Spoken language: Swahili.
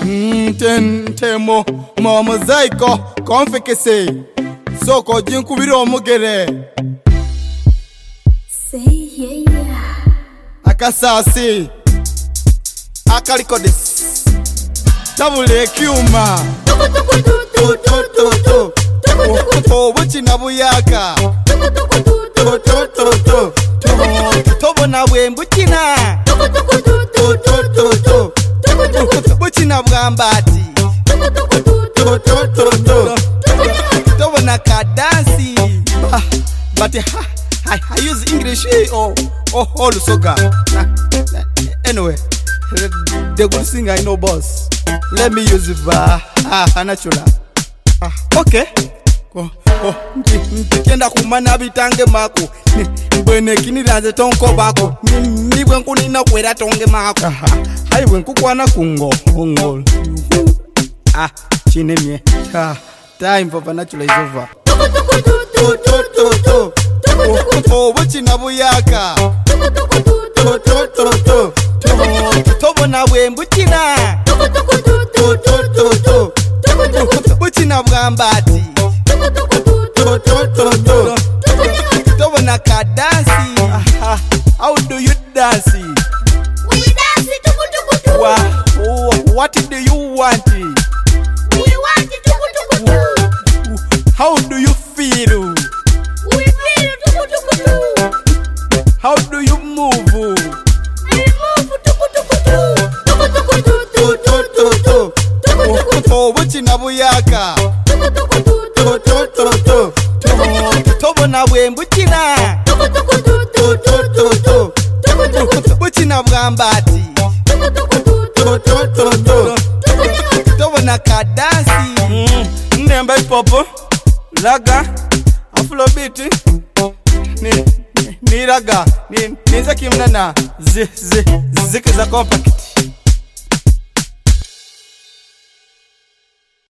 Temo mozaiko konfekese soko jinkubira omugere say yeah akasasi akalikodes tabule kyuma obukina buyaka tobona bwembukina bukina bwambati tobona kadansi but I use English or Lusoga. Anyway, the good thing I know, boss. Let me use it natural. Okay. Kenda kumana bitange mako mbene kiniranze tonko bako nibwe nkunina kwera tonge mako haibwe nkukwana kungo chinemye time for natural is over. Obukina buyaka tobona bwembukina bukina bwambati tobona kadansi. How do you dance? We dance tukutukutu. What do you want? We want tukutukutu. How do you feel? We feel tukutukutu. How do you move? We move tukutukutu. Obukina buyaka tobona bwembukina bukina bwambati tobona kadansi. Nemba ipopo laga afrobeat ni raga ni kimnana zike za compact